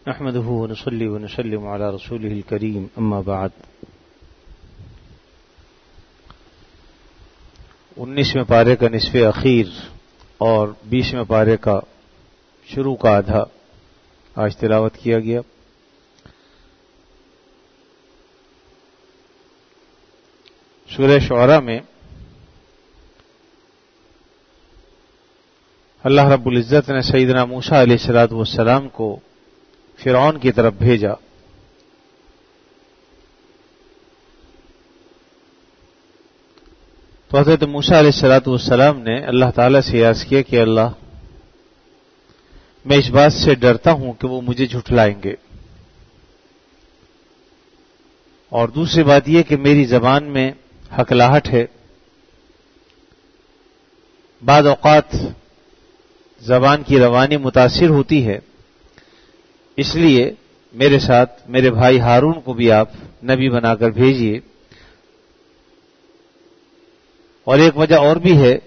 نحمده ونصلي ونسلم على رسوله الكريم اما بعد 19ویں پارے کا نصف اخیر اور 20ویں پارے کا شروع کا آدھا آج تلاوت کیا گیا۔ سورہ شعراء میں اللہ رب العزت نے سیدنا موسیٰ علیہ السلام کو فرعون کی طرف بھیجا۔ تو حضرت موسیٰ علیہ السلام نے اللہ تعالی سے عرض کیا کہ اللہ، میں اس بات سے ڈرتا ہوں کہ وہ مجھے جھٹلائیں گے، اور دوسری بات یہ کہ میری زبان میں ہکلاہٹ ہے، بعض اوقات زبان کی روانی متاثر ہوتی ہے، اس لیے میرے ساتھ میرے بھائی ہارون کو بھی آپ نبی بنا کر بھیجیے۔ اور ایک وجہ اور بھی ہے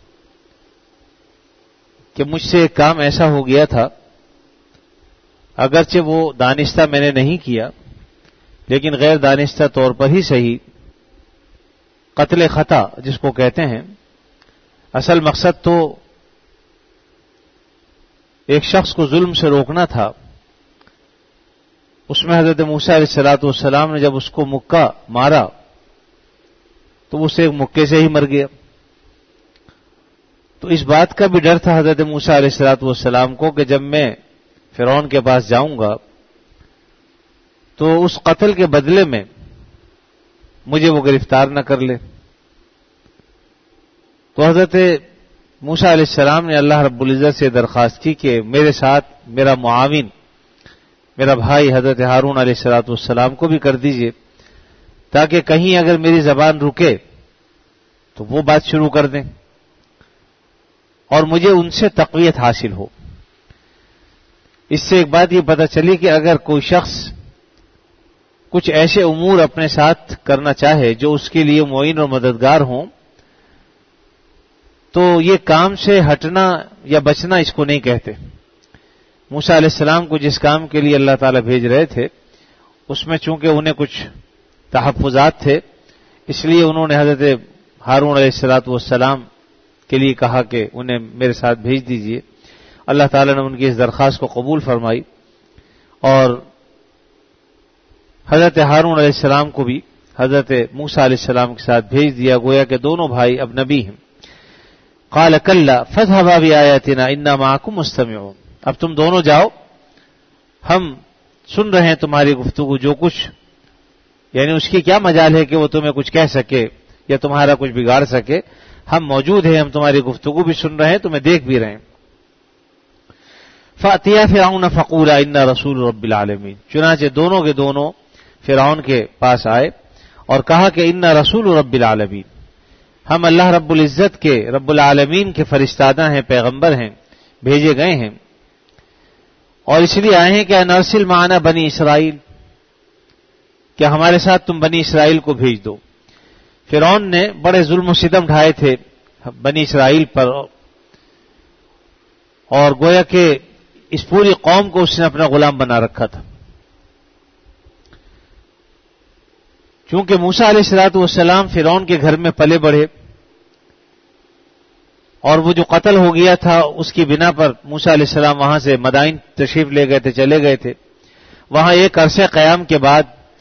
کہ مجھ سے ایک کام ایسا ہو گیا تھا، اگرچہ وہ دانستہ میں نے نہیں کیا، لیکن غیر دانستہ طور پر ہی صحیح، قتل خطا جس کو کہتے ہیں، اصل مقصد تو ایک شخص کو ظلم سے روکنا تھا۔ اس میں حضرت موسیٰ علیہ السلام نے جب اس کو مکہ مارا تو اسے ایک مکے سے ہی مر گیا۔ تو اس بات کا بھی ڈر تھا حضرت موسیٰ علیہ السلام کو کہ جب میں فرعون کے پاس جاؤں گا تو اس قتل کے بدلے میں مجھے وہ گرفتار نہ کر لے۔ تو حضرت موسیٰ علیہ السلام نے اللہ رب العزت سے درخواست کی کہ میرے ساتھ میرا معاون، میرا بھائی حضرت ہارون علیہ السلام کو بھی کر دیجئے، تاکہ کہیں اگر میری زبان رکے تو وہ بات شروع کر دیں اور مجھے ان سے تقویت حاصل ہو۔ اس سے ایک بات یہ پتہ چلی کہ اگر کوئی شخص کچھ ایسے امور اپنے ساتھ کرنا چاہے جو اس کے لیے معین اور مددگار ہوں، تو یہ کام سے ہٹنا یا بچنا اس کو نہیں کہتے۔ موسیٰ علیہ السلام کو جس کام کے لیے اللہ تعالیٰ بھیج رہے تھے، اس میں چونکہ انہیں کچھ تحفظات تھے، اس لیے انہوں نے حضرت ہارون علیہ السلام کے لیے کہا کہ انہیں میرے ساتھ بھیج دیجئے۔ اللہ تعالیٰ نے ان کی اس درخواست کو قبول فرمائی اور حضرت ہارون علیہ السلام کو بھی حضرت موسیٰ علیہ السلام کے ساتھ بھیج دیا، گویا کہ دونوں بھائی اب نبی ہیں۔ قال کلا فاذهبا بآیاتنا انا معکم مستمعون، اب تم دونوں جاؤ، ہم سن رہے ہیں تمہاری گفتگو، جو کچھ یعنی اس کی کیا مجال ہے کہ وہ تمہیں کچھ کہہ سکے یا تمہارا کچھ بگاڑ سکے، ہم موجود ہیں، ہم تمہاری گفتگو بھی سن رہے ہیں، تمہیں دیکھ بھی رہے ہیں۔ فأتیا فرعون فقولا انا رسول رب العالمین، چنانچہ دونوں کے دونوں فرعون کے پاس آئے اور کہا کہ انا رسول رب العالمین، ہم اللہ رب العزت کے، رب العالمین کے فرستادہ ہیں، پیغمبر ہیں، بھیجے گئے ہیں، اور اس لیے آئے ہیں کہ ان ارسل معنا بنی اسرائیل، کہ ہمارے ساتھ تم بنی اسرائیل کو بھیج دو۔ فرعون نے بڑے ظلم و ستم ڈھائے تھے بنی اسرائیل پر، اور گویا کہ اس پوری قوم کو اس نے اپنا غلام بنا رکھا تھا۔ چونکہ موسیٰ علیہ السلام فرعون کے گھر میں پلے بڑھے، اور وہ جو قتل ہو گیا تھا اس کی بنا پر موسیٰ علیہ السلام وہاں سے مدائن تشریف لے گئے تھے، چلے گئے تھے۔ وہاں ایک عرصے قیام کے بعد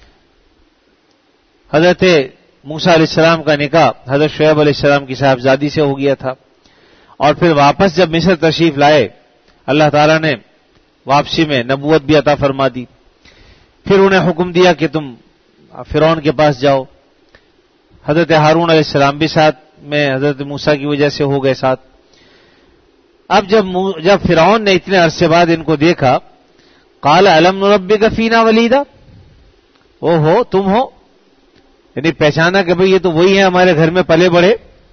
حضرت موسیٰ علیہ السلام کا نکاح حضرت شعیب علیہ السلام کی صاحبزادی سے ہو گیا تھا، اور پھر واپس جب مصر تشریف لائے، اللہ تعالیٰ نے واپسی میں نبوت بھی عطا فرما دی۔ پھر انہیں حکم دیا کہ تم فرعون کے پاس جاؤ۔ حضرت ہارون علیہ السلام بھی ساتھ میں حضرت موسیٰ کی وجہ سے ہو گئے ساتھ۔ اب جب فرعون نے اتنے عرصے بعد ان کو دیکھا، قال الم نربک فینا ولیدا، او ہو تم ہو، یعنی پہچانا کہ بھئی یہ تو وہی ہیں ہمارے گھر میں پلے بڑھے۔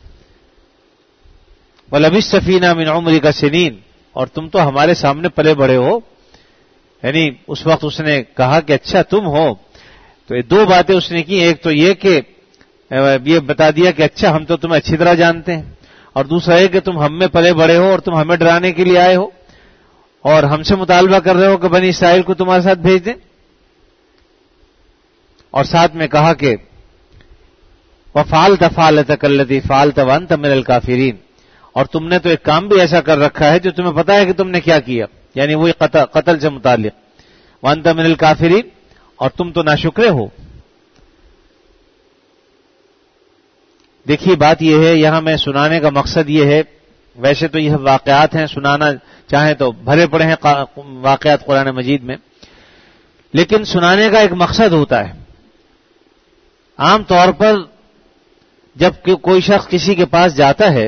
ولبثت فینا من عمرک سنین، اور تم تو ہمارے سامنے پلے بڑھے ہو۔ یعنی اس وقت اس نے کہا کہ اچھا تم ہو۔ تو یہ دو باتیں اس نے کی، ایک تو یہ کہ یہ بتا دیا کہ اچھا ہم تو تمہیں اچھی طرح جانتے ہیں، اور دوسرا یہ کہ تم ہم میں پلے بڑے ہو اور تم ہمیں ڈرانے کے لیے آئے ہو۔ اور ہم سے مطالبہ کر رہے ہو کہ بنی اسرائیل کو تمہارے ساتھ بھیج دیں. اور ساتھ میں کہا کہ وَفَعَلْتَ فَعْلَتَكَ الَّتِي فَعَلْتَ وَأَنْتَ مِنَ الْكَافِرِينَ، اور تم نے تو ایک کام بھی ایسا کر رکھا ہے جو تمہیں پتا ہے کہ تم نے کیا کیا، یعنی وہی قتل سے متعلق. وَأَنْتَ مِنَ الْكَافِرِينَ، اور تم تو ناشکرے ہو. دیکھیے بات یہ ہے، یہاں میں سنانے کا مقصد یہ ہے، ویسے تو یہ واقعات ہیں، سنانا چاہیں تو بھرے پڑے ہیں واقعات قرآن مجید میں، لیکن سنانے کا ایک مقصد ہوتا ہے. عام طور پر جب کوئی شخص کسی کے پاس جاتا ہے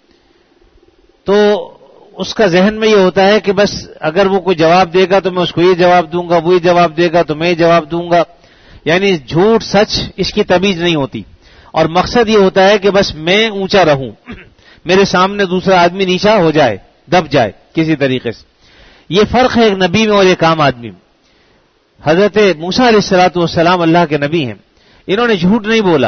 تو اس کا ذہن میں یہ ہوتا ہے کہ بس اگر وہ کوئی جواب دے گا تو میں اس کو یہ جواب دوں گا، وہی جواب دے گا تو میں یہ جواب دوں گا، یعنی جھوٹ سچ اس کی تمیز نہیں ہوتی. اور مقصد یہ ہوتا ہے کہ بس میں اونچا رہوں، میرے سامنے دوسرا آدمی نیچا ہو جائے، دب جائے کسی طریقے سے. یہ فرق ہے ایک نبی میں اور ایک عام آدمی میں. حضرت موسیٰ علیہ الصلوۃ والسلام اللہ کے نبی ہیں، انہوں نے جھوٹ نہیں بولا،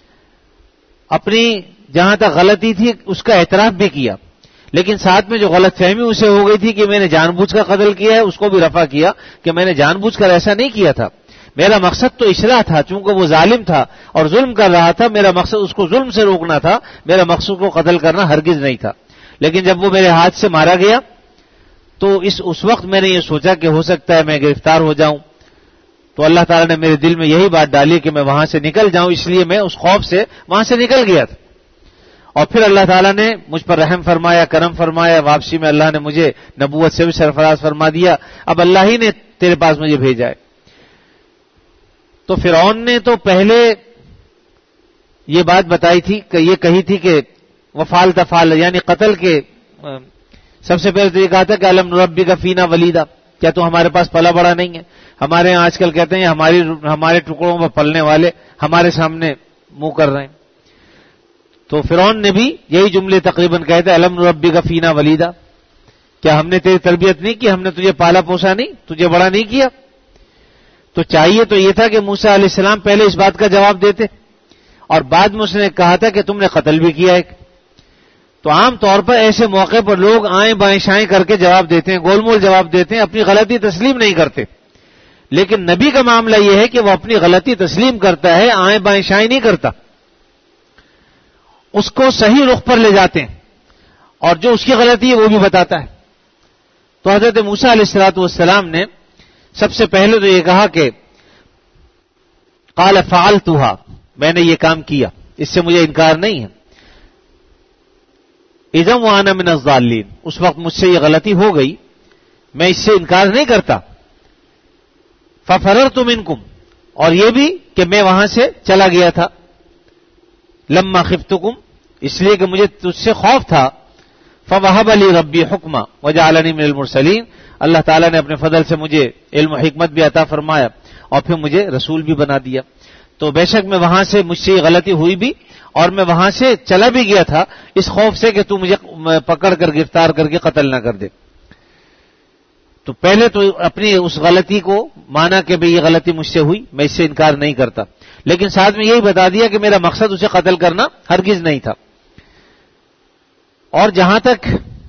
اپنی جہاں تک غلطی تھی اس کا اعتراف بھی کیا، لیکن ساتھ میں جو غلط فہمی اسے ہو گئی تھی کہ میں نے جان بوجھ کر قتل کیا ہے، اس کو بھی رفع کیا کہ میں نے جان بوجھ کر ایسا نہیں کیا تھا، میرا مقصد تو اصلاح تھا. چونکہ وہ ظالم تھا اور ظلم کر رہا تھا، میرا مقصد اس کو ظلم سے روکنا تھا، میرا مقصد کو قتل کرنا ہرگز نہیں تھا. لیکن جب وہ میرے ہاتھ سے مارا گیا تو اس وقت میں نے یہ سوچا کہ ہو سکتا ہے میں گرفتار ہو جاؤں، تو اللہ تعالیٰ نے میرے دل میں یہی بات ڈالی کہ میں وہاں سے نکل جاؤں، اس لیے میں اس خوف سے وہاں سے نکل گیا تھا. اور پھر اللہ تعالیٰ نے مجھ پر رحم فرمایا، کرم فرمایا، واپسی میں اللہ نے مجھے نبوت سے بھی سرفراز فرما دیا. اب اللہ ہی نے تیرے پاس مجھے بھیجا ہے. تو فرعون نے تو پہلے یہ بات بتائی تھی کہ یہ کہی تھی کہ وفعل تفعل، یعنی قتل کے سب سے پہلے تو یہ کہا تھا کہ الم نربک فینا ولیدا، کیا تو ہمارے پاس پلا بڑا نہیں ہے؟ ہمارے یہاں آج کل کہتے ہیں ہمارے ٹکڑوں میں پلنے والے ہمارے سامنے منہ کر رہے ہیں. تو فرعون نے بھی یہی جملے تقریباً کہے تھے الم نربک فینا ولیدا، کیا ہم نے تیری تربیت نہیں کی، ہم نے تجھے پالا پوسا نہیں، تجھے بڑا نہیں کیا؟ تو چاہیے تو یہ تھا کہ موسیٰ علیہ السلام پہلے اس بات کا جواب دیتے، اور بعد میں اس نے کہا تھا کہ تم نے قتل بھی کیا ایک. تو عام طور پر ایسے موقع پر لوگ آئیں بائیں شائیں کر کے جواب دیتے ہیں، گول مول جواب دیتے ہیں، اپنی غلطی تسلیم نہیں کرتے. لیکن نبی کا معاملہ یہ ہے کہ وہ اپنی غلطی تسلیم کرتا ہے، آئیں بائیں شائیں نہیں کرتا، اس کو صحیح رخ پر لے جاتے ہیں، اور جو اس کی غلطی ہے وہ بھی بتاتا ہے. تو حضرت موسیٰ علیہ الصلوۃ والسلام نے سب سے پہلے تو یہ کہا کہ قال فعلتها، میں نے یہ کام کیا، اس سے مجھے انکار نہیں ہے. اذا وانا من الضالین، اس وقت مجھ سے یہ غلطی ہو گئی، میں اس سے انکار نہیں کرتا. ففررت منکم، اور یہ بھی کہ میں وہاں سے چلا گیا تھا. لما خفتکم، اس لیے کہ مجھے تجھ سے خوف تھا. فوہب لی ربی حکما وجعلنی من المرسلین، اللہ تعالیٰ نے اپنے فضل سے مجھے علم و حکمت بھی عطا فرمایا اور پھر مجھے رسول بھی بنا دیا. تو بے شک میں وہاں سے مجھ سے یہ غلطی ہوئی بھی، اور میں وہاں سے چلا بھی گیا تھا اس خوف سے کہ تو مجھے پکڑ کر گرفتار کر کے قتل نہ کر دے. تو پہلے تو اپنی اس غلطی کو مانا کہ بھئی یہ غلطی مجھ سے ہوئی، میں اس سے انکار نہیں کرتا، لیکن ساتھ میں یہی بتا دیا کہ میرا مقصد اسے قتل کرنا ہرگز نہیں تھا. اور جہاں تک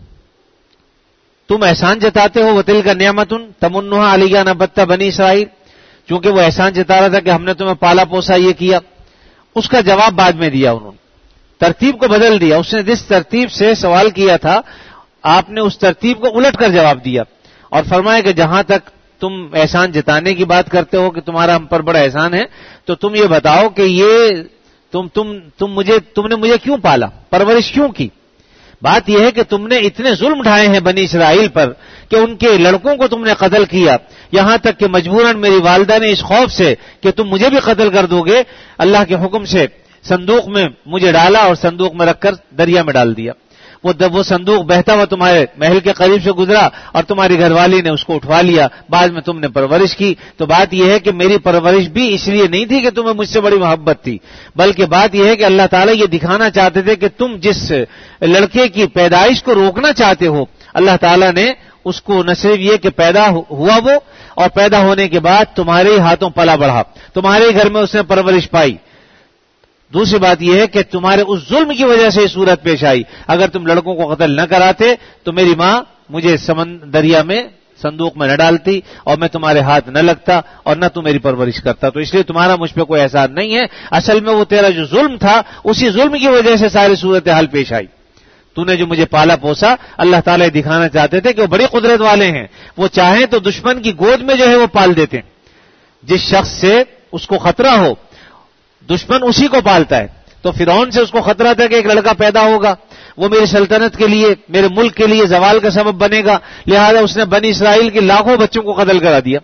تم احسان جتاتے ہو وَتِلْكَ نِعْمَةٌ تَمُنُّهَا عَلَيَّ نَبَتَّ بنی اسرائیل، چونکہ وہ احسان جتا رہا تھا کہ ہم نے تمہیں پالا پوسا یہ کیا، اس کا جواب بعد میں دیا. انہوں نے ترتیب کو بدل دیا. اس نے جس ترتیب سے سوال کیا تھا آپ نے اس ترتیب کو الٹ کر جواب دیا اور فرمایا کہ جہاں تک تم احسان جتانے کی بات کرتے ہو کہ تمہارا ہم پر بڑا احسان ہے، تو تم یہ بتاؤ کہ یہ تم نے مجھے کیوں پالا، پرورش کیوں کی؟ بات یہ ہے کہ تم نے اتنے ظلم اٹھائے ہیں بنی اسرائیل پر کہ ان کے لڑکوں کو تم نے قتل کیا، یہاں تک کہ مجبوراً میری والدہ نے اس خوف سے کہ تم مجھے بھی قتل کر دو گے، اللہ کے حکم سے صندوق میں مجھے ڈالا اور صندوق میں رکھ کر دریا میں ڈال دیا. وہ صندوق بہتا ہوا تمہارے محل کے قریب سے گزرا اور تمہاری گھر والی نے اس کو اٹھوا لیا، بعد میں تم نے پرورش کی. تو بات یہ ہے کہ میری پرورش بھی اس لیے نہیں تھی کہ تمہیں مجھ سے بڑی محبت تھی، بلکہ بات یہ ہے کہ اللہ تعالیٰ یہ دکھانا چاہتے تھے کہ تم جس لڑکے کی پیدائش کو روکنا چاہتے ہو، اللہ تعالیٰ نے اس کو نہ صرف یہ کہ پیدا ہوا وہ، اور پیدا ہونے کے بعد تمہارے ہاتھوں پلا بڑھا، تمہارے گھر میں اس نے پرورش پائی. دوسری بات یہ ہے کہ تمہارے اس ظلم کی وجہ سے یہ صورت پیش آئی. اگر تم لڑکوں کو قتل نہ کراتے تو میری ماں مجھے دریا میں صندوق میں نہ ڈالتی اور میں تمہارے ہاتھ نہ لگتا اور نہ تم میری پرورش کرتا، تو اس لیے تمہارا مجھ پہ کوئی احسان نہیں ہے، اصل میں وہ تیرا جو ظلم تھا اسی ظلم کی وجہ سے ساری صورتحال پیش آئی۔ تو نے جو مجھے پالا پوسا، اللہ تعالیٰ دکھانا چاہتے تھے کہ وہ بڑی قدرت والے ہیں، وہ چاہیں تو دشمن کی گود میں جو ہے وہ پال دیتے ہیں، جس شخص سے اس کو خطرہ ہو دشمن اسی کو پالتا ہے۔ تو فرعون سے اس کو خطرہ تھا کہ ایک لڑکا پیدا ہوگا، وہ میری سلطنت کے لیے، میرے ملک کے لیے زوال کا سبب بنے گا، لہذا اس نے بنی اسرائیل کے لاکھوں بچوں کو قتل کرا دیا۔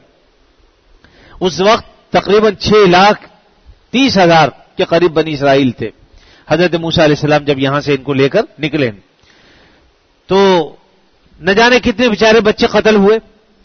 اس وقت تقریباً 6,30,000 کے قریب بنی اسرائیل تھے۔ حضرت موسیٰ علیہ السلام جب یہاں سے ان کو لے کر نکلے تو نہ جانے کتنے بیچارے بچے قتل ہوئے۔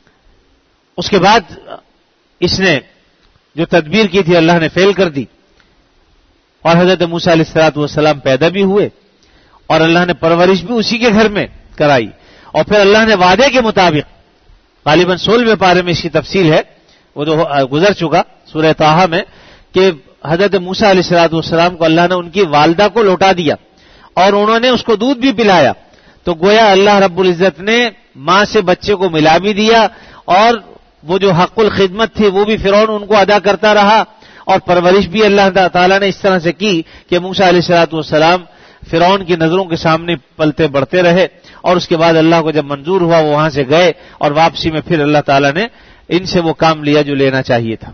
اس کے بعد اس نے جو تدبیر کی تھی اللہ نے فیل کر دی، اور حضرت موسیٰ علیہ السلام پیدا بھی ہوئے اور اللہ نے پرورش بھی اسی کے گھر میں کرائی، اور پھر اللہ نے وعدے کے مطابق غالباً 16ویں پارے میں اس کی تفصیل ہے، وہ تو گزر چکا سورہ طٰہٰ میں، کہ حضرت موسیٰ علیہ السلام کو اللہ نے ان کی والدہ کو لوٹا دیا اور انہوں نے اس کو دودھ بھی پلایا، تو گویا اللہ رب العزت نے ماں سے بچے کو ملا بھی دیا، اور وہ جو حق الخدمت تھی وہ بھی فرعون ان کو ادا کرتا رہا، اور پرورش بھی اللہ تعالیٰ نے اس طرح سے کی کہ موسیٰ علیہ السلام فرعون کی نظروں کے سامنے پلتے بڑھتے رہے، اور اس کے بعد اللہ کو جب منظور ہوا وہ وہاں سے گئے، اور واپسی میں پھر اللہ تعالیٰ نے ان سے وہ کام لیا جو لینا چاہیے تھا۔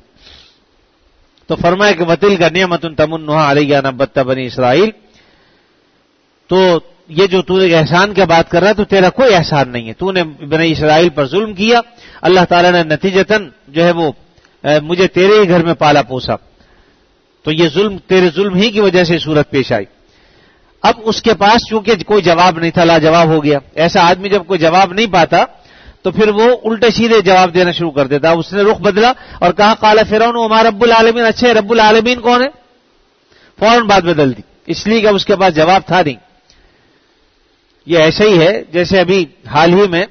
تو فرمایا کہ وَتِلْكَ نِعْمَةٌ تَمُنُّهَا عَلَيَّ أَنْ عَبَّدتَّ بَنِي اسرائیل، تو یہ جو تو احسان کی بات کر رہا ہے تو تیرا کوئی احسان نہیں ہے، تو نے بنی اسرائیل پر ظلم کیا، اللہ تعالیٰ نے نتیجتاً جو ہے وہ مجھے تیرے ہی گھر میں پالا پوسا، تو یہ ظلم تیرے ظلم ہی کی وجہ سے صورت پیش آئی۔ اب اس کے پاس چونکہ کوئی جواب نہیں تھا، لاجواب ہو گیا۔ ایسا آدمی جب کوئی جواب نہیں پاتا تو پھر وہ الٹے سیدھے جواب دینا شروع کر دیتا۔ اس نے رخ بدلا اور کہا قال فرعون وما رب العالمین، اچھا رب العالمین کون ہے؟ فوراً بات بدل دی، اس لیے کہ اس کے پاس جواب تھا نہیں۔ یہ ایسا ہی ہے جیسے ابھی حال ہی میں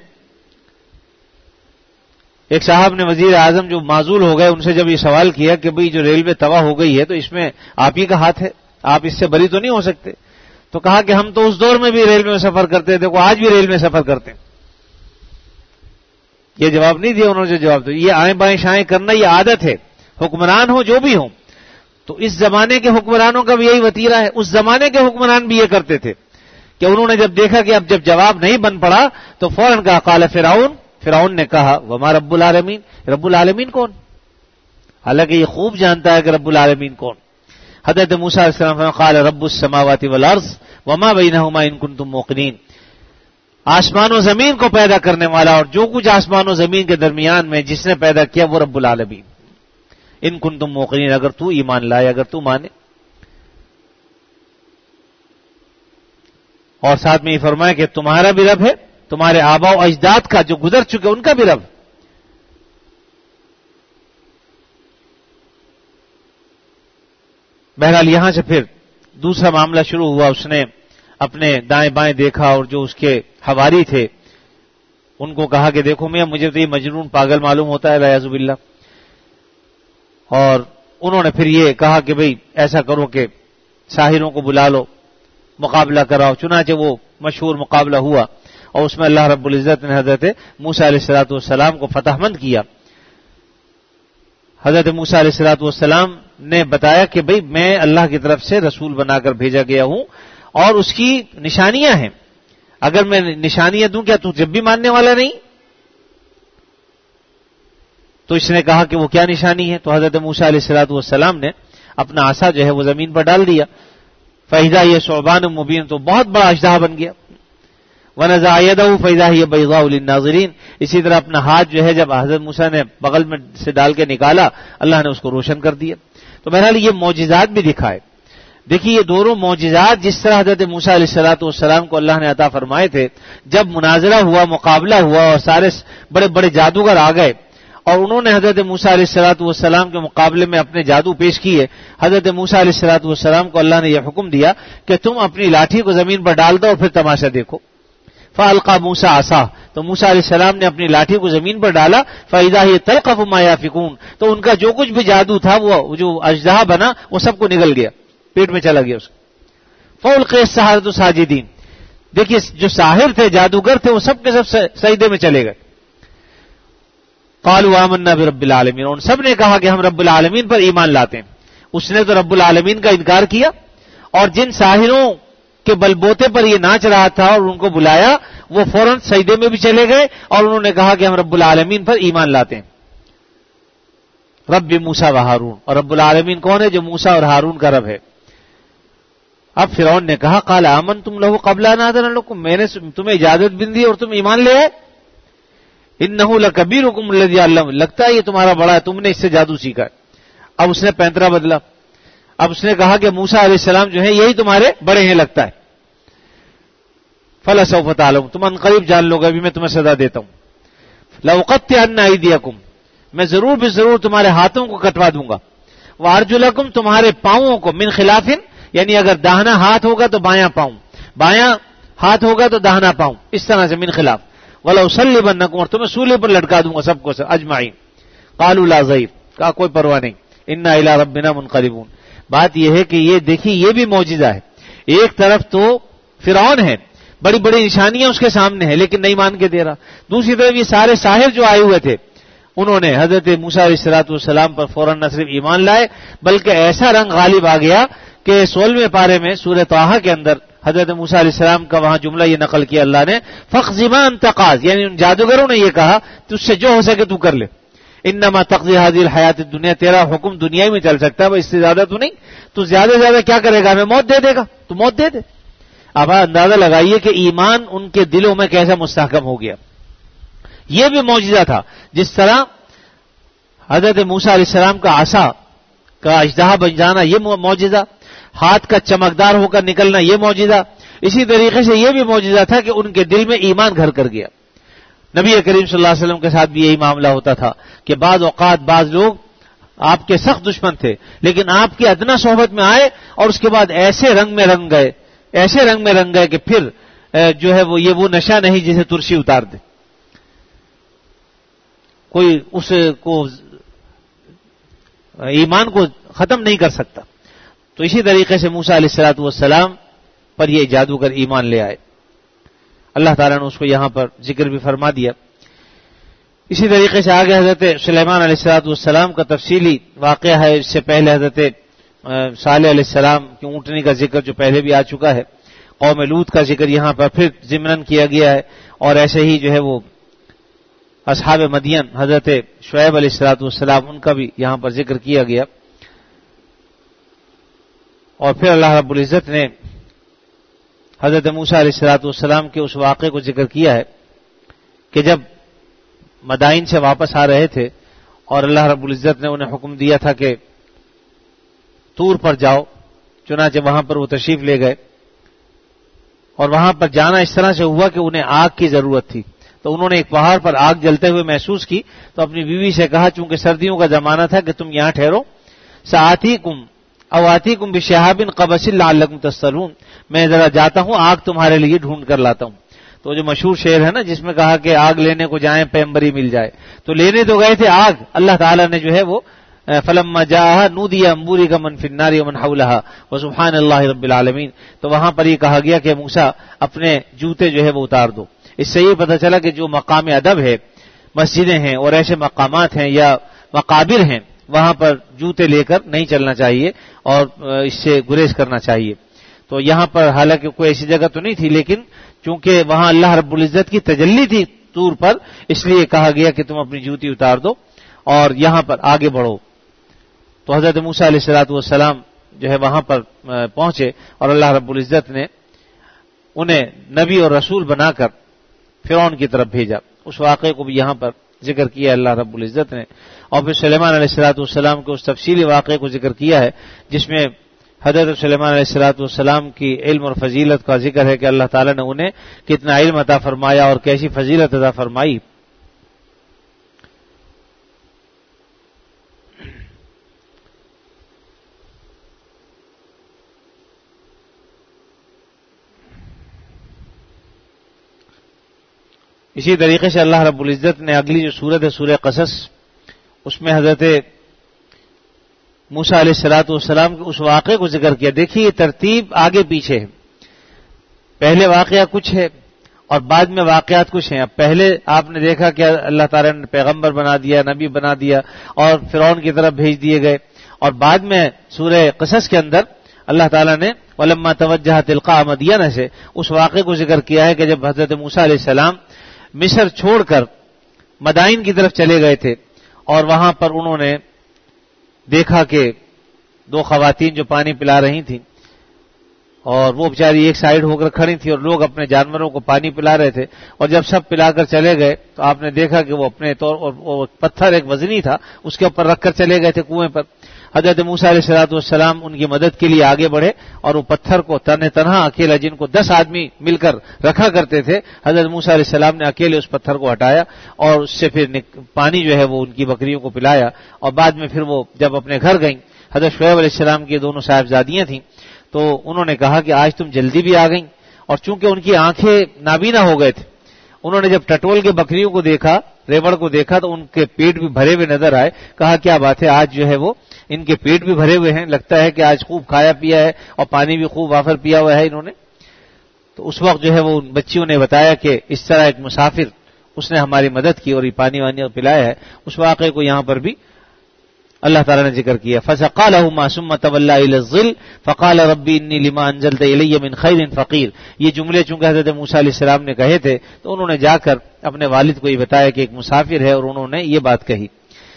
ایک صاحب نے وزیر اعظم جو معزول ہو گئے ان سے جب یہ سوال کیا کہ بھئی جو ریلوے تباہ ہو گئی ہے تو اس میں آپ ہی کا ہاتھ ہے، آپ اس سے بری تو نہیں ہو سکتے، تو کہا کہ ہم تو اس دور میں بھی ریلوے میں سفر کرتے تھے، وہ آج بھی ریل میں سفر کرتے ہیں۔ یہ جواب نہیں دیا انہوں نے، جو جواب دیا یہ آئیں بائیں شائیں کرنا یہ عادت ہے، حکمران ہو جو بھی ہوں، تو اس زمانے کے حکمرانوں کا بھی یہی وتیرہ ہے۔ اس زمانے کے حکمران بھی یہ کرتے تھے کہ انہوں نے جب دیکھا کہ اب جب جواب نہیں بن پڑا تو فوراً کہا قال فرعون نے کہا وما رب العالمین، رب العالمین کون؟ حالانکہ یہ خوب جانتا ہے کہ رب العالمین کون۔ حضرت موسیٰ علیہ السلام قال رب السماوات والارض وما بینہما ان کنتم موقنین، آسمان و زمین کو پیدا کرنے والا اور جو کچھ آسمان و زمین کے درمیان میں جس نے پیدا کیا وہ رب العالمین، ان کنتم موقنین، اگر تو ایمان لائے، اگر تو مانے۔ اور ساتھ میں یہ فرمایا کہ تمہارا بھی رب ہے، تمہارے آباء و اجداد کا جو گزر چکے ان کا بھی رب۔ بہرحال یہاں سے پھر دوسرا معاملہ شروع ہوا، اس نے اپنے دائیں بائیں دیکھا اور جو اس کے حواری تھے ان کو کہا کہ دیکھو میاں مجھے تو یہ مجنون پاگل معلوم ہوتا ہے والعیاذ باللہ، اور انہوں نے پھر یہ کہا کہ بھئی ایسا کرو کہ ساحروں کو بلا لو، مقابلہ کراؤ۔ چنانچہ وہ مشہور مقابلہ ہوا اور اس میں اللہ رب العزت نے حضرت موسیٰ علیہ السلام کو فتح مند کیا۔ حضرت موسیٰ علیہ السلام نے بتایا کہ بھئی میں اللہ کی طرف سے رسول بنا کر بھیجا گیا ہوں اور اس کی نشانیاں ہیں، اگر میں نشانیاں دوں کیا تو جب بھی ماننے والا نہیں؟ تو اس نے کہا کہ وہ کیا نشانی ہے؟ تو حضرت موسیٰ علیہ السلام نے اپنا عصا جو ہے وہ زمین پر ڈال دیا، فَإِذَا هِيَ ثُعْبَانٌ مُبِينٌ، تو بہت بڑا اژدہا بن گیا۔ وَنَزَعَ يَدَهُ فَإِذَا هِيَ بَيْضَاءُ لِلنَّاظِرِينَ، اسی طرح اپنا ہاتھ جو ہے جب حضرت موسیٰ نے بغل میں سے ڈال کے نکالا اللہ نے اس کو روشن کر دیا۔ تو بہرحال یہ معجزات بھی دکھائے۔ دیکھیے یہ دونوں معجزات جس طرح حضرت موسیٰ علیہ السلام کو اللہ نے عطا فرمائے تھے، جب مناظرہ ہوا، مقابلہ ہوا اور سارے بڑے بڑے جادوگر آ گئے اور انہوں نے حضرت موسیٰ علیہ السلام کے مقابلے میں اپنے جادو پیش کیے، حضرت موسیٰ علیہ السلام کو اللہ نے یہ حکم دیا کہ تم اپنی لاٹھی کو زمین پر ڈال دو اور پھر تماشا دیکھو۔ فَأَلْقَى مُوسَىٰ عَصَاهُ، تو موسیٰ علیہ السلام نے اپنی لاٹھی کو زمین پر ڈالا، فَإِذَا هِيَ تَلْقَفُ مَا يَأْفِكُونَ، تو ان کا جو کچھ بھی جادو تھا وہ جو اژدہا بنا وہ سب کو نگل گیا، پیٹ میں چلا گیا اس کو۔ فَأُلْقِيَ السَّحَرَةُ سَاجِدِينَ، دیکھیے جو ساحر تھے، جادوگر تھے، وہ سب کے سب سجدے میں چلے گئے. قالوا آمنا برب العالمین، ان سب نے کہا کہ ہم رب العالمین پر ایمان لاتے ہیں. اس نے تو رب العالمین کا انکار کیا، اور جن ساحروں کے بلبوتے پر یہ ناچ رہا تھا اور ان کو بلایا، وہ فوراً سجدے میں بھی چلے گئے اور انہوں نے کہا کہ ہم رب العالمین پر ایمان لاتے ہیں. رب موسیٰ و ہارون، اور رب العالمین کون ہے؟ جو موسیٰ اور ہارون کا رب ہے. اب فرعون نے کہا قال آمنتم لہ قبل ان آذن لکم، میں نے تمہیں اجازت بھی دی اور تم ایمان لے آئے. انہ لکبیرکم الذی علم، لگتا ہے یہ تمہارا بڑا ہے، تم نے اس سے جادو سیکھا ہے. اب اس نے پینترا بدلا، اب اس نے کہا کہ موسیٰ علیہ السلام جو ہیں یہی تمہارے بڑے ہیں لگتا ہے. فلسوف تعلمون، تم ان قریب جان لو گے، ابھی میں تمہیں سزا دیتا ہوں. لأقطعن ایدیکم، میں ضرور بھی ضرور تمہارے ہاتھوں کو کٹوا دوں گا. وارجلکم، تمہارے پاؤں کو، من خلاف، یعنی اگر داہنا ہاتھ ہوگا تو بایاں پاؤں، بایاں ہاتھ ہوگا تو داہنا پاؤں، اس طرح سے من خلاف. وَلَأُصَلِّبَنَّكُمْ، اور تمہیں سولے پر لٹکا دوں گا سب کو اجمعین. قالوا لا ضیف، کہا کوئی پرواہ نہیں. انا الی ربنا منقلبون. بات یہ ہے کہ یہ دیکھیے یہ بھی معجزہ ہے. ایک طرف تو فرعون ہے، بڑی بڑی نشانیاں اس کے سامنے ہیں لیکن نہیں مان کے دے رہا. دوسری طرف یہ سارے ساحر جو آئے ہوئے تھے انہوں نے حضرت موسیٰ علیہ السلام پر فوراً نہ صرف ایمان لائے بلکہ ایسا رنگ غالب آ گیا کہ 16ویں پارے میں سورہ طٰہٰ کے اندر حضرت موسیٰ علیہ السلام کا وہاں جملہ یہ نقل کیا اللہ نے، فَاقْضِ مَا أَنْتَ قَاضٍ، یعنی ان جادوگروں نے یہ کہا تجھ سے جو ہو سکے تو کر لے. انما تقضی هذه الحیات الدنیا، تیرا حکم دنیا ہی میں چل سکتا ہے، اس سے زیادہ تو نہیں. تو زیادہ سے زیادہ کیا کرے گا؟ ہمیں موت دے دے گا، تو موت دے دے. اب اندازہ لگائیے کہ ایمان ان کے دلوں میں کیسا مستحکم ہو گیا. یہ بھی معجزہ تھا. جس طرح حضرت موسیٰ علیہ السلام کا عصا کا اژدہا بن جانا یہ معجزہ، ہاتھ کا چمکدار ہو کر نکلنا یہ معجزہ، اسی طریقے سے یہ بھی معجزہ تھا کہ ان کے دل میں ایمان گھر کر گیا. نبی کریم صلی اللہ علیہ وسلم کے ساتھ بھی یہی معاملہ ہوتا تھا کہ بعض اوقات بعض لوگ آپ کے سخت دشمن تھے لیکن آپ کی ادنا صحبت میں آئے اور اس کے بعد ایسے رنگ میں رنگ گئے کہ پھر جو ہے وہ نشہ نہیں جسے ترسی اتار دے، کوئی اس کو ایمان کو ختم نہیں کر سکتا. تو اسی طریقے سے موسیٰ علیہ السلام پر یہ جادوگر ایمان لے آئے. اللہ تعالیٰ نے اس کو یہاں پر ذکر بھی فرما دیا. اسی طریقے سے آگے حضرت سلیمان علیہ السلام کا تفصیلی واقعہ ہے. اس سے پہلے حضرت صالح علیہ السلام کی اونٹنی کا ذکر جو پہلے بھی آ چکا ہے، قوم لوط کا ذکر یہاں پر پھر ضمناً کیا گیا ہے، اور ایسے ہی جو ہے وہ اصحاب مدین حضرت شعیب علیہ السلام ان کا بھی یہاں پر ذکر کیا گیا. اور پھر اللہ رب العزت نے حضرت موسیٰ علیہ السلام کے اس واقعے کو ذکر کیا ہے کہ جب مدائن سے واپس آ رہے تھے اور اللہ رب العزت نے انہیں حکم دیا تھا کہ طور پر جاؤ، چنانچہ وہاں پر وہ تشریف لے گئے. اور وہاں پر جانا اس طرح سے ہوا کہ انہیں آگ کی ضرورت تھی، تو انہوں نے ایک پہاڑ پر آگ جلتے ہوئے محسوس کی تو اپنی بیوی سے کہا چونکہ سردیوں کا زمانہ تھا کہ تم یہاں ٹھہرو، آتیکم بشہاب قبس لعلکم تصطلون، میں ذرا جاتا ہوں آگ تمہارے لیے ڈھونڈ کر لاتا ہوں. تو جو مشہور شعر ہے نا جس میں کہا کہ آگ لینے کو جائیں پیمبری مل جائے، تو لینے تو گئے تھے آگ، اللہ تعالیٰ نے جو ہے وہ فلما جاءها نودی انبورک من فی النار ومن حولها وسبحان اللہ رب العالمین. تو وہاں پر یہ کہا گیا کہ موسیٰ اپنے جوتے جو ہے وہ اتار دو. اس سے یہ پتہ چلا کہ جو مقام ادب ہے، مسجدیں ہیں اور ایسے مقامات ہیں یا مقابر ہیں، وہاں پر جوتے لے کر نہیں چلنا چاہیے اور اس سے گریز کرنا چاہیے. تو یہاں پر حالانکہ کوئی ایسی جگہ تو نہیں تھی لیکن چونکہ وہاں اللہ رب العزت کی تجلی تھی طور پر، اس لیے کہا گیا کہ تم اپنی جوتی اتار دو اور یہاں پر آگے بڑھو. تو حضرت موسیٰ علیہ السلام جو ہے وہاں پر پہنچے اور اللہ رب العزت نے انہیں نبی اور رسول بنا کر فرعون کی طرف بھیجا. اس واقعے کو بھی یہاں پر ذکر کیا اللہ رب العزت نے. اور پھر سلیمان علیہ السلام کے اس تفصیلی واقعے کو ذکر کیا ہے جس میں حضرت سلیمان علیہ السلام کی علم اور فضیلت کا ذکر ہے کہ اللہ تعالیٰ نے انہیں کتنا علم عطا فرمایا اور کیسی فضیلت عطا فرمائی. اسی طریقے سے اللہ رب العزت نے اگلی جو سورت ہے سورہ قصص، اس میں حضرت موسیٰ علیہ السلام کے اس واقعے کو ذکر کیا. دیکھیے یہ ترتیب آگے پیچھے ہے. پہلے واقعہ کچھ ہے اور بعد میں واقعات کچھ ہیں. اب پہلے آپ نے دیکھا کہ اللہ تعالیٰ نے پیغمبر بنا دیا, نبی بنا دیا اور فرعون کی طرف بھیج دیے گئے, اور بعد میں سورہ قصص کے اندر اللہ تعالیٰ نے ولما توجہ تلقاء مدین سے اس واقعے کو ذکر کیا ہے کہ جب حضرت موسیٰ علیہ السلام مصر چھوڑ کر مدائن کی طرف چلے گئے تھے اور وہاں پر انہوں نے دیکھا کہ دو خواتین جو پانی پلا رہی تھیں اور وہ بیچاری ایک سائیڈ ہو کر کھڑی تھی اور لوگ اپنے جانوروں کو پانی پلا رہے تھے, اور جب سب پلا کر چلے گئے تو آپ نے دیکھا کہ وہ اپنے طور اور پتھر ایک وزنی تھا اس کے اوپر رکھ کر چلے گئے تھے کنویں پر. حضرت موسیٰ علیہ السلام ان کی مدد کے لیے آگے بڑھے اور وہ پتھر کو تنہا اکیلا, جن کو 10 آدمی مل کر رکھا کرتے تھے, حضرت موسیٰ علیہ السلام نے اکیلے اس پتھر کو ہٹایا اور اس سے پھر پانی جو ہے وہ ان کی بکریوں کو پلایا. اور بعد میں پھر وہ جب اپنے گھر گئیں, حضرت شعیب علیہ السلام کی دونوں صاحبزادیاں تھیں, تو انہوں نے کہا کہ آج تم جلدی بھی آ گئیں. اور چونکہ ان کی آنکھیں نابینا ہو گئے تھے, انہوں نے جب ٹٹول کے بکریوں کو دیکھا, ریوڑ کو دیکھا, تو ان کے پیٹ بھی بھرے ہوئے نظر آئے. کہا کیا بات ہے, آج جو ہے وہ ان کے پیٹ بھی بھرے ہوئے ہیں, لگتا ہے کہ آج خوب کھایا پیا ہے اور پانی بھی خوب وافر پیا ہوا ہے انہوں نے. تو اس وقت جو ہے وہ بچیوں نے بتایا کہ اس طرح ایک مسافر اس نے ہماری مدد کی اور یہ پانی وانی پلایا ہے. اس واقعے کو یہاں پر بھی اللہ تعالیٰ نے ذکر کیا. فسقى لهما ثم تولى الى الظل فقال ربي اني لما انزلت الي من خير فقير. یہ جملے چونکہ حضرت موسیٰ علیہ السلام نے کہے تھے تو انہوں نے جا کر اپنے والد کو یہ بتایا کہ ایک مسافر ہے اور انہوں نے یہ بات کہی.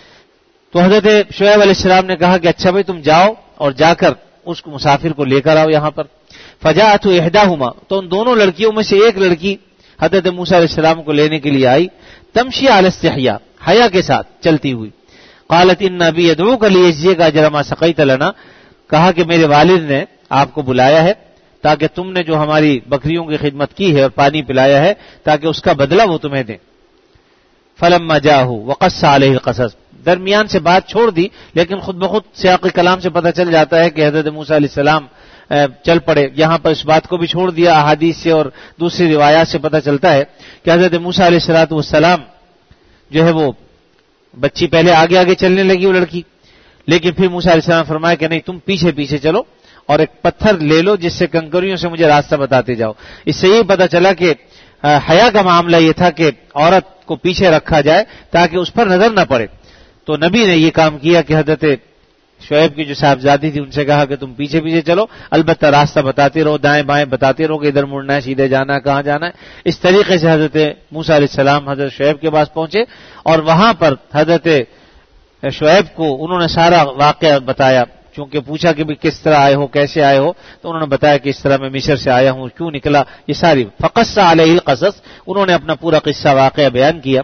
تو حضرت شعیب علیہ السلام نے کہا کہ اچھا بھائی تم جاؤ اور جا کر اس مسافر کو لے کر آؤ یہاں پر. فجاءت احداهما, تو ان دونوں لڑکیوں میں سے ایک لڑکی حضرت موسیٰ علیہ السلام کو لینے کے لیے آئی. تمشی علی استحیاء, حیا کے ساتھ چلتی ہوئی. قالت ان ابی یدعوک لیجزیک اجر ما سقیت لنا, کہا کہ میرے والد نے آپ کو بلایا ہے تاکہ تم نے جو ہماری بکریوں کی خدمت کی ہے اور پانی پلایا ہے تاکہ اس کا بدلہ وہ تمہیں دیں. فلما جاءه وقص علیہ القصص, درمیان سے بات چھوڑ دی لیکن خود بخود سیاق کلام سے پتہ چل جاتا ہے کہ حضرت موسیٰ علیہ السلام چل پڑے. یہاں پر اس بات کو بھی چھوڑ دیا, احادیث سے اور دوسری روایات سے پتہ چلتا ہے کہ حضرت موسیٰ علیہ السلام جو ہے وہ بچی پہلے آگے آگے چلنے لگی وہ لڑکی, لیکن پھر موسیٰ علیہ السلام فرمایا کہ نہیں, تم پیچھے پیچھے چلو اور ایک پتھر لے لو جس سے کنکریوں سے مجھے راستہ بتاتے جاؤ. اس سے یہ پتہ چلا کہ حیا کا معاملہ یہ تھا کہ عورت کو پیچھے رکھا جائے تاکہ اس پر نظر نہ پڑے. تو نبی نے یہ کام کیا کہ حضرت شعیب کی جو صاحبزادی تھی ان سے کہا کہ تم پیچھے پیچھے چلو, البتہ راستہ بتاتے رہو, دائیں بائیں بتاتے رہو کہ ادھر مڑنا ہے, سیدھے جانا ہے, کہاں جانا ہے. اس طریقے سے حضرت موسیٰ علیہ السلام حضرت شعیب کے پاس پہنچے اور وہاں پر حضرت شعیب کو انہوں نے سارا واقعہ بتایا. چونکہ پوچھا کہ بھی کس طرح آئے ہو, کیسے آئے ہو, تو انہوں نے بتایا کہ اس طرح میں مصر سے آیا ہوں, کیوں نکلا, یہ ساری. فقص علیہ القصص, انہوں نے اپنا پورا قصہ واقعہ بیان کیا.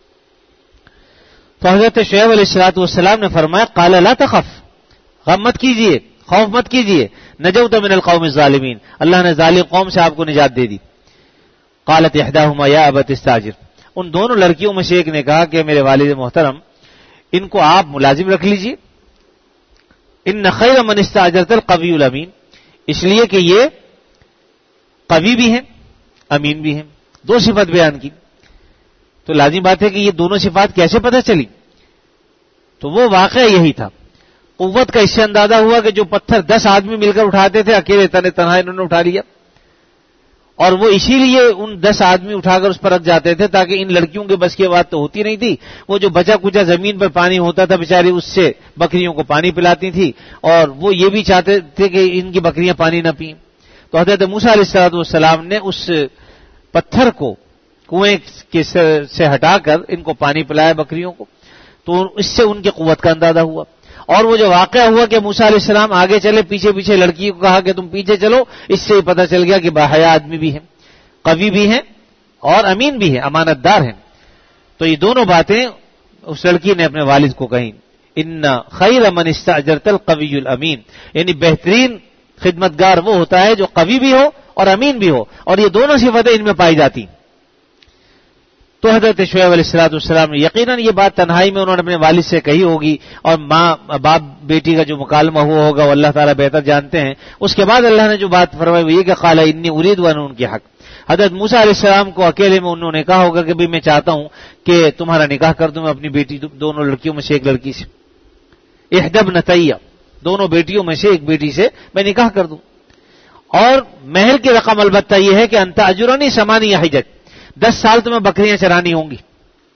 تو حضرت شعیب علیہ السلام نے فرمایا قال لا تخف, غم مت کیجیے, خوف مت کیجیے, نجوت من القوم الظالمین, اللہ نے ظالم قوم سے آپ کو نجات دے دی. قالت احداهما یا ابت استاجر, ان دونوں لڑکیوں میں سے ایک نے کہا کہ میرے والد محترم ان کو آپ ملازم رکھ لیجیے. ان خیر من استاجرت القوی الامین, اس لیے کہ یہ قوی بھی ہیں امین بھی ہیں. دو صفت بیان کی, تو لازم بات ہے کہ یہ دونوں صفات کیسے پتہ چلی. تو وہ واقعہ یہی تھا. قوت کا اس سے اندازہ ہوا کہ جو پتھر 10 آدمی مل کر اٹھاتے تھے اکیلے تنہا انہوں نے اٹھا لیا, اور وہ اسی لیے ان 10 آدمی اٹھا کر اس پر رکھ جاتے تھے تاکہ ان لڑکیوں کے بس کی بات تو ہوتی نہیں تھی. وہ جو بچا کچا زمین پر پانی ہوتا تھا بیچاری اس سے بکریوں کو پانی پلاتی تھی, اور وہ یہ بھی چاہتے تھے کہ ان کی بکریاں پانی نہ پئیں. تو حضرت موسیٰ علیہ السلام نے اس پتھر کو کنویں سے ہٹا کر ان کو پانی پلایا بکریوں کو, تو اس سے ان کی قوت کا اندازہ ہوا. اور وہ جو واقعہ ہوا کہ موسیٰ علیہ السلام آگے چلے, پیچھے پیچھے لڑکی کو کہا کہ تم پیچھے چلو, اس سے پتہ چل گیا کہ باحیا آدمی بھی ہیں, قوی بھی ہیں اور امین بھی ہیں, امانت دار ہیں. تو یہ دونوں باتیں اس لڑکی نے اپنے والد کو کہیں. ان خیر من استاجرت القوی الامین, یعنی بہترین خدمتگار وہ ہوتا ہے جو قوی بھی ہو اور امین بھی ہو, اور یہ دونوں صفتیں ان میں پائی جاتی. تو حضرت شعیب علیہ السلام نے یقیناً یہ بات تنہائی میں انہوں نے اپنے والد سے کہی ہوگی, اور ماں باپ بیٹی کا جو مکالمہ ہوا ہوگا وہ اللہ تعالیٰ بہتر جانتے ہیں. اس کے بعد اللہ نے جو بات فرمائی وہ یہ کہ قال انی اريد ان ان کے حق. حضرت موسیٰ علیہ السلام کو اکیلے میں انہوں نے کہا ہوگا کہ بھی میں چاہتا ہوں کہ تمہارا نکاح کر دوں میں اپنی بیٹی دونوں لڑکیوں میں سے ایک لڑکی سے, احدى ابنتي, دونوں بیٹیوں میں سے ایک بیٹی سے میں نکاح کر دوں. اور مہر کی رقم البتہ یہ ہے کہ انت اجرنی ثمانی حجج، 10 سال تمہیں بکریاں چرانی ہوں گی.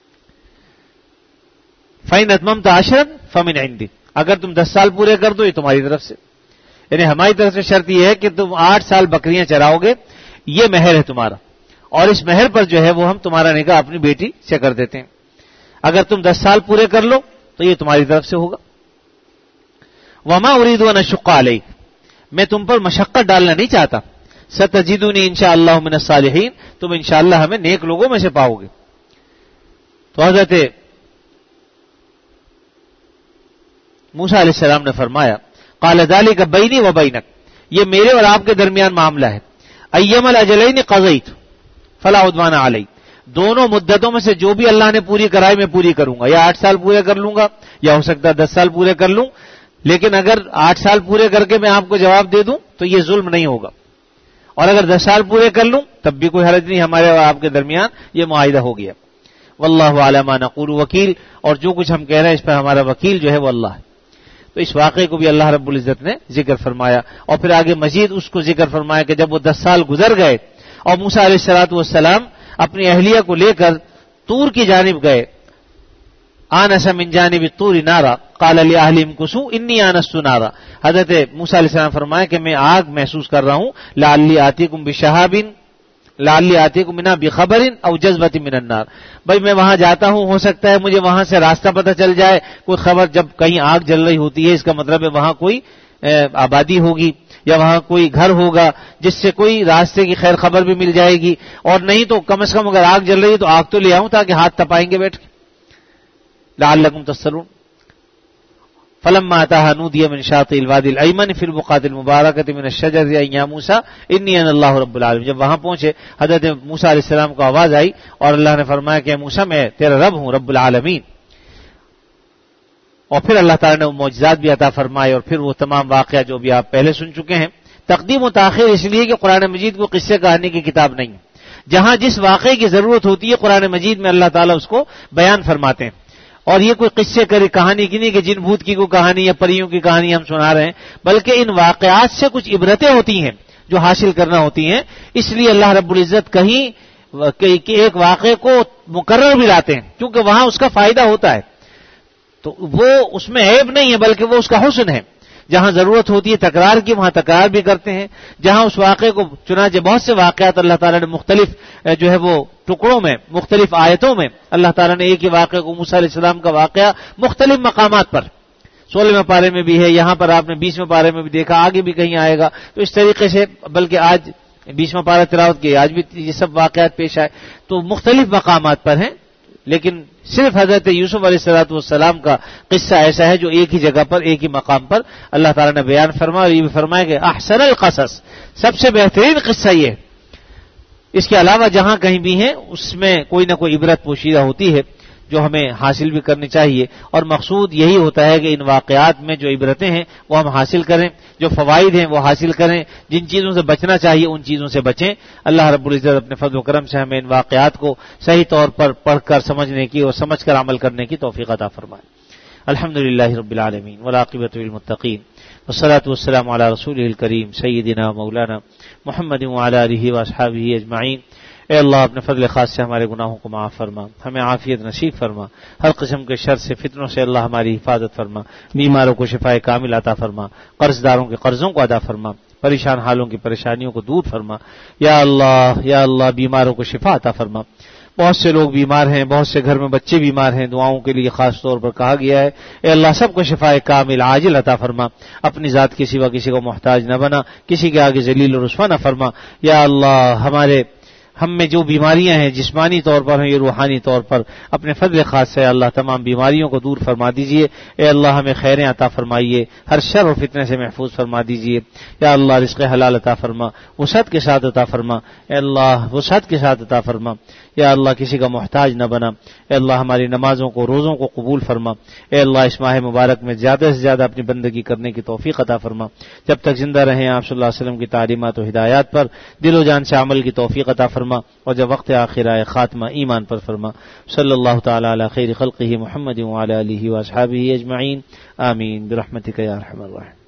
فَإِنْ أَتْمَمْتَ عَشْرًا فَمِنْ عِنْدِكَ، اگر تم 10 سال پورے کر دو یہ تمہاری طرف سے، یعنی ہماری طرف سے شرط یہ ہے کہ تم 8 سال بکریاں چراؤ گے، یہ مہر ہے تمہارا، اور اس مہر پر جو ہے وہ ہم تمہارا نکاح اپنی بیٹی سے کر دیتے ہیں. اگر تم 10 سال پورے کر لو تو یہ تمہاری طرف سے ہوگا. وَمَا أُرِيدُ أَنْ أَشُقَّ عَلَيْكَ، میں تم پر مشقت ڈالنا نہیں چاہتا. سَتَجِدُونِي إِنْ شَاءَ اللَّهُ مِنَ الصَّالِحِينَ، تم انشاءاللہ ہمیں نیک لوگوں میں سے پاؤ گے. تو حضرت موسیٰ علیہ السلام نے فرمایا قال ذلك بینی و بینک، یہ میرے اور آپ کے درمیان معاملہ ہے. ایما الاجلین قضیت فلا عدوان علی، دونوں مدتوں میں سے جو بھی اللہ نے پوری کرائی میں پوری کروں گا، یا 8 سال پورے کر لوں گا یا ہو سکتا ہے 10 سال پورے کر لوں، لیکن اگر 8 سال پورے کر کے میں آپ کو جواب دے دوں تو یہ ظلم نہیں ہوگا، اور اگر 10 سال پورے کر لوں تب بھی کوئی حرج نہیں، ہمارے اور آپ کے درمیان یہ معاہدہ ہو گیا. واللہ علی ما نقول وکیل، اور جو کچھ ہم کہہ رہے ہیں اس پر ہمارا وکیل جو ہے وہ اللہ ہے. تو اس واقعے کو بھی اللہ رب العزت نے ذکر فرمایا، اور پھر آگے مزید اس کو ذکر فرمایا کہ جب وہ 10 سال گزر گئے اور موسیٰ علیہ الصلوۃ والسلام اپنی اہلیہ کو لے کر طور کی جانب گئے، آنس من جانب الطور نارا قال لاہلہم امکثوا انی آنست نارا، حضرت موسیٰ علیہ السلام فرمایا کہ میں آگ محسوس کر رہا ہوں، لعلی آتیکم بشہاب لعلی آتیکم منها بخبر او جذبۃ من النار، بھائی میں وہاں جاتا ہوں، ہو سکتا ہے مجھے وہاں سے راستہ پتہ چل جائے، کوئی خبر، جب کہیں آگ جل رہی ہوتی ہے اس کا مطلب ہے وہاں کوئی آبادی ہوگی یا وہاں کوئی گھر ہوگا جس سے کوئی راستے کی خیر خبر بھی مل جائے گی، اور نہیں تو کم از کم اگر آگ جل رہی ہے تو آگ تو لے آؤں تاکہ ہاتھ تپائیں گے بیٹھ کے، لعلکم تصلون. فلما اتاها نودي من شاطئ الوادي الايمن في البقعة المباركة من الشجر يا موسى اني انا الله رب العالمين، جب وہاں پہنچے حضرت موسیٰ علیہ السلام کو آواز آئی اور اللہ نے فرمایا کہ موسیٰ میں تیرا رب ہوں رب العالمین. اور پھر اللہ تعالیٰ نے وہ معجزات بھی عطا فرمائے، اور پھر وہ تمام واقعہ جو بھی آپ پہلے سن چکے ہیں. تقدیم و تاخیر اس لیے کہ قرآن مجید کو قصے کہانی کی کتاب نہیں ہے، جہاں جس واقعے کی ضرورت ہوتی ہے قرآن مجید میں اللہ تعالیٰ اس کو بیان فرماتے ہیں. اور یہ کوئی قصے کری کہانی کی نہیں کہ جن بھوت کی کوئی کہانی یا پریوں کی کہانی ہم سنا رہے ہیں، بلکہ ان واقعات سے کچھ عبرتیں ہوتی ہیں جو حاصل کرنا ہوتی ہیں. اس لیے اللہ رب العزت کہیں ایک واقعے کو مکرر بھی لاتے ہیں کیونکہ وہاں اس کا فائدہ ہوتا ہے، تو وہ اس میں عیب نہیں ہے بلکہ وہ اس کا حسن ہے. جہاں ضرورت ہوتی ہے تکرار کی وہاں تکرار بھی کرتے ہیں، جہاں اس واقعے کو، چنانچہ بہت سے واقعات اللہ تعالیٰ نے مختلف جو ہے وہ ٹکڑوں میں، مختلف آیتوں میں اللہ تعالیٰ نے ایک ہی واقعے کو، موسیٰ علیہ السلام کا واقعہ مختلف مقامات پر 16ویں پارے میں بھی ہے، یہاں پر آپ نے 20ویں پارے میں بھی دیکھا، آگے بھی کہیں آئے گا. تو اس طریقے سے، بلکہ آج 20واں پارہ تلاوت کی، آج بھی یہ سب واقعات پیش آئے، تو مختلف مقامات پر ہیں. لیکن صرف حضرت یوسف علیہ الصلوۃ والسلام کا قصہ ایسا ہے جو ایک ہی جگہ پر، ایک ہی مقام پر اللہ تعالیٰ نے بیان فرمایا، اور یہ بھی فرمایا کہ احسن القصص، سب سے بہترین قصہ یہ ہے. اس کے علاوہ جہاں کہیں بھی ہیں اس میں کوئی نہ کوئی عبرت پوشیدہ ہوتی ہے جو ہمیں حاصل بھی کرنی چاہیے، اور مقصود یہی ہوتا ہے کہ ان واقعات میں جو عبرتیں ہیں وہ ہم حاصل کریں، جو فوائد ہیں وہ حاصل کریں، جن چیزوں سے بچنا چاہیے ان چیزوں سے بچیں. اللہ رب العزت اپنے فضل و کرم سے ہمیں ان واقعات کو صحیح طور پر پڑھ کر سمجھنے کی اور سمجھ کر عمل کرنے کی توفیق عطا فرمائے. الحمدللہ رب العالمین والعاقبۃ للمتقین والصلاة والسلام علی رسولہ الکریم سیدنا مولانا محمد وعلی آلہ واصحابہ اجمعین. اے اللہ اپنے فضل خاص سے ہمارے گناہوں کو معاف فرما، ہمیں عافیت نصیب فرما، ہر قسم کے شر سے، فتنوں سے اللہ ہماری حفاظت فرما، بیماروں کو شفائے کامل عطا فرما، قرض داروں کے قرضوں کو ادا فرما، پریشان حالوں کی پریشانیوں کو دور فرما. یا اللہ بیماروں کو شفا عطا فرما. بہت سے لوگ بیمار ہیں، بہت سے گھر میں بچے بیمار ہیں، دعاؤں کے لیے خاص طور پر کہا گیا ہے. اے اللہ سب کو شفائے کامل عاجل عطا فرما، اپنی ذات کے سوا کسی کو محتاج نہ بنا، کسی کے آگے ذلیل و رسوا نہ فرما. یا اللہ ہم میں جو بیماریاں ہیں جسمانی طور پر ہیں یا روحانی طور پر، اپنے فضل خاص سے اللہ تمام بیماریوں کو دور فرما دیجئے. اے اللہ ہمیں خیریں عطا فرمائیے، ہر شر و فتنے سے محفوظ فرما دیجئے. یا اللہ رزق حلال عطا فرما، وسعت کے ساتھ عطا فرما. اے اللہ وسعت کے ساتھ عطا فرما. یا اللہ کسی کا محتاج نہ بنا. اے اللہ ہماری نمازوں کو، روزوں کو قبول فرما. اے اللہ اس ماہ مبارک میں زیادہ سے زیادہ اپنی بندگی کرنے کی توفیق عطا فرما. جب تک زندہ رہیں آپ صلی اللہ علیہ وسلم کی تعلیمات و ہدایات پر دل و جان سے عمل کی توفیق عطا فرما، اور جب وقت آخر آئے خاتمہ ایمان پر فرما. صلی اللہ تعالی علی خیر خلقہ محمد وعلی آلہ واصحابہ اجمعین. آمین برحمتک یا ارحم الراحمین.